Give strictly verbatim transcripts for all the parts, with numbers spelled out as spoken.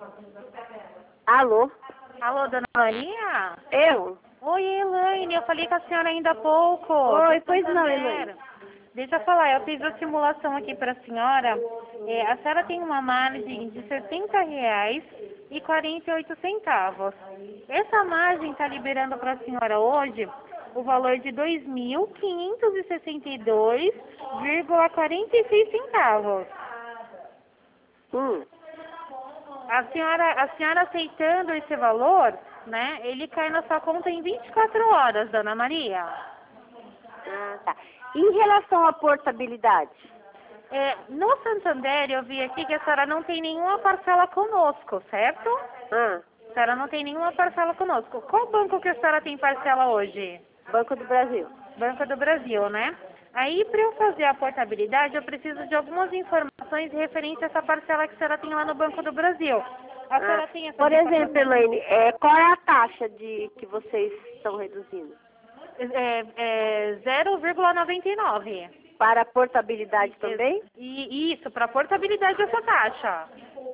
Alô? Alô, dona Maria? Eu? Oi, Elaine, eu falei com a senhora ainda há pouco. Oi, do pois não, Santander. Elaine. Deixa eu falar, eu fiz a simulação aqui para a senhora. É, a senhora tem uma margem de sessenta reais e quarenta e oito centavos. Essa margem está liberando para a senhora hoje o valor de dois mil quinhentos e sessenta e dois vírgula quarenta e seis centavos. Hum. A senhora, a senhora aceitando esse valor, né, ele cai na sua conta em vinte e quatro horas, dona Maria. Ah, tá. Em relação à portabilidade? É, no Santander, eu vi aqui que a senhora não tem nenhuma parcela conosco, certo? Ah, A senhora não tem nenhuma parcela conosco. Qual banco que a senhora tem parcela hoje? Banco do Brasil. Banco do Brasil, né? Aí, para eu fazer a portabilidade, eu preciso de algumas informações referentes a essa parcela que a senhora tem lá no Banco do Brasil. A Ah, senhora tem essa por exemplo, informação? Elaine, é, qual é a taxa de que vocês estão reduzindo? É, é zero vírgula noventa e nove. Para a portabilidade também? E isso, para portabilidade essa taxa.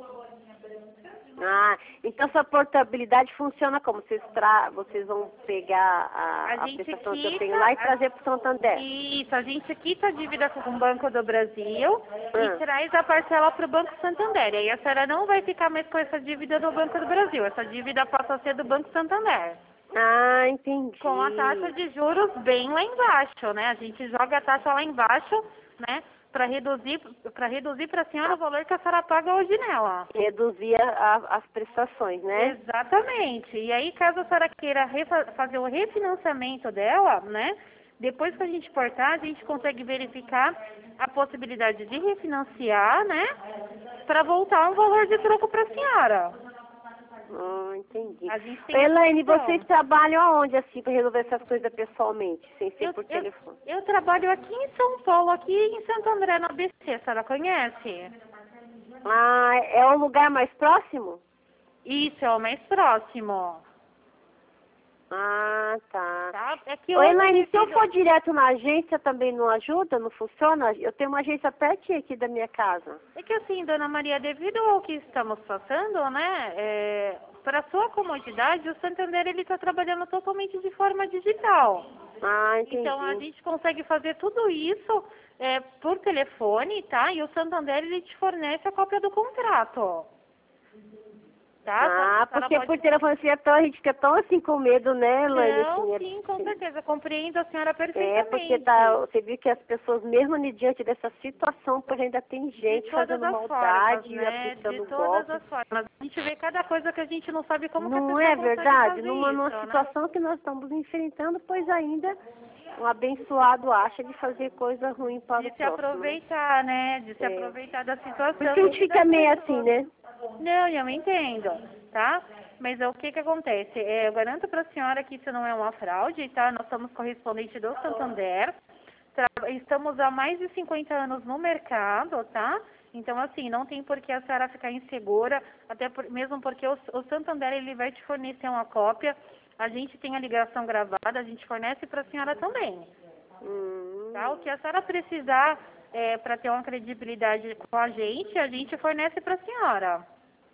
Ah, então sua portabilidade funciona como? Vocês, tra... vocês vão pegar a, A a gente prestação que eu quita, tenho lá e a- trazer para o Santander? Isso, a gente quita a dívida com o Banco do Brasil e Ah, traz a parcela para o Banco Santander. E aí a senhora não vai ficar mais com essa dívida do Banco do Brasil. Essa dívida passa a ser do Banco Santander. ah, entendi. Com a taxa de juros bem lá embaixo, né? A gente joga a taxa lá embaixo, né? Para reduzir para reduzir para a senhora o valor que a senhora paga hoje nela. Reduzir a- as prestações, né? Exatamente. E aí, caso a senhora queira refa- fazer o refinanciamento dela, né? Depois que a gente portar, a gente consegue verificar a possibilidade de refinanciar, né? Para voltar um valor de troco para a senhora. Ah, entendi. A gente tem Elaine, essa opção. vocês trabalham aonde, assim, para resolver essas coisas pessoalmente, sem ser Eu, por eu, telefone? eu trabalho aqui em São Paulo, aqui em Santo André, no A B C. A senhora conhece? Ah, é o lugar mais próximo? Isso, é o mais próximo. Ah, tá. Tá? É que Ô, hoje Elaine, se eu devido- for direto na agência também não ajuda? Não funciona? Eu tenho uma agência pertinho aqui da minha casa. É que assim, dona Maria, devido ao que estamos passando, né, é, para sua comodidade, o Santander ele está trabalhando totalmente de forma digital. Ah, entendi. Então a gente consegue fazer tudo isso é, por telefone, tá? E o Santander ele te fornece a cópia do contrato. Tá? Ah, A senhora porque pode- por telefone assim, é tão, a gente fica tão assim com medo, né, Elaine? Não, Assim, sim, é, com certeza. Compreendo a senhora é, perfeitamente. porque tá, você viu que as pessoas, mesmo ali diante dessa situação, por ainda tem De gente todas fazendo as maldade, formas, né? aplicando De todas golpe. as formas. A gente vê cada coisa que a gente não sabe como que a Não pessoa é consegue verdade? fazer Numa, numa isso, né? situação que nós estamos enfrentando, pois ainda um abençoado acha de fazer coisa ruim para De o se próximo. aproveitar, né? De se É. aproveitar da situação. Por isso que a gente e fica das meio pessoas. assim, né? Não, eu entendo, tá? Mas é, o que que acontece? É, eu garanto para a senhora que isso não é uma fraude, tá? Nós somos correspondente do Santander. Tra- Estamos há mais de cinquenta anos no mercado, tá? Então, assim, não tem por que a senhora ficar insegura, até por- mesmo porque o, o Santander ele vai te fornecer uma cópia. A gente tem a ligação gravada, a gente fornece para a senhora também. Hum, Tá? O que a senhora precisar é, para ter uma credibilidade com a gente, a gente fornece para a senhora.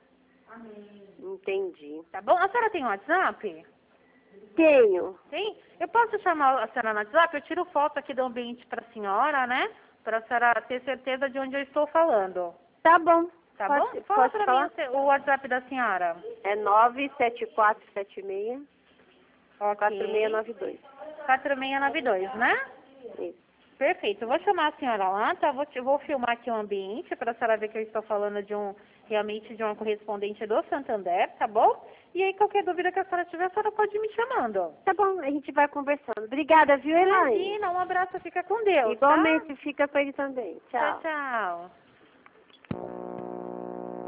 entendi. Tá bom? A senhora tem WhatsApp? Tenho. Tem? Eu posso chamar a senhora no WhatsApp? Eu tiro foto aqui do ambiente para a senhora, né? Para a senhora ter certeza de onde eu estou falando. Tá bom. Tá Pode- bom? Fala posso para falar? mim o se- o WhatsApp da senhora. É nove sete quatro sete seis quatro seis Ok. nove dois. quatro seis nove dois, né? Isso. Perfeito. Eu vou chamar a senhora lá, tá? Vou, te- vou filmar aqui o ambiente para a senhora ver que eu estou falando de um, realmente de uma correspondente do Santander, tá bom? E aí, qualquer dúvida que a senhora tiver, a senhora pode ir me chamando. Tá bom, a gente vai conversando. Obrigada, viu, Elaine? Imagina, um abraço, fica com Deus, Igualmente, fica com ele também. tá? Tchau. Tchau, tchau.